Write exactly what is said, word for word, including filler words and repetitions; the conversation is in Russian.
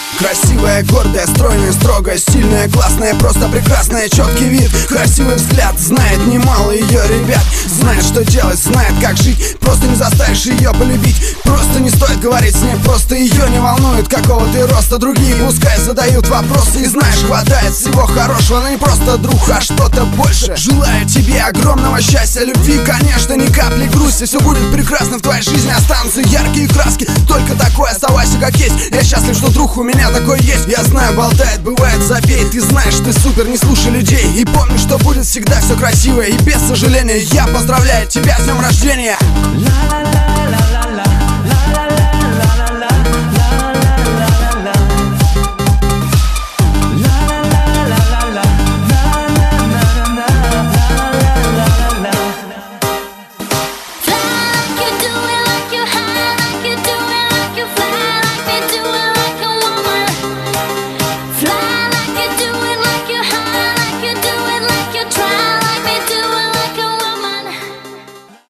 Красивая, гордая, стройная, строгая, стильная, классная, просто прекрасная, четкий вид, красивый взгляд. Знает немало ее ребят, знает, что делать, знает, как жить. Просто не заставишь ее полюбить. Просто не стоит говорить с ней, просто ее не волнует, какого ты роста. Другие пускай задают вопросы, и знаешь, хватает всего хорошего. Она не просто друг, а что-то больше. Желаю тебе огромного счастья, любви, конечно, ни капли грусти. Все будет прекрасно в твоей жизни, останутся яркие краски. Только такой оставайся как есть. Я счастлив, что друг у меня такой есть. Я знаю, болтает, бывает, забей. Ты знаешь, ты супер, не слушай людей. И помни, что будет всегда все красиво. И без сожаления я поздравляю тебя с днем рождения.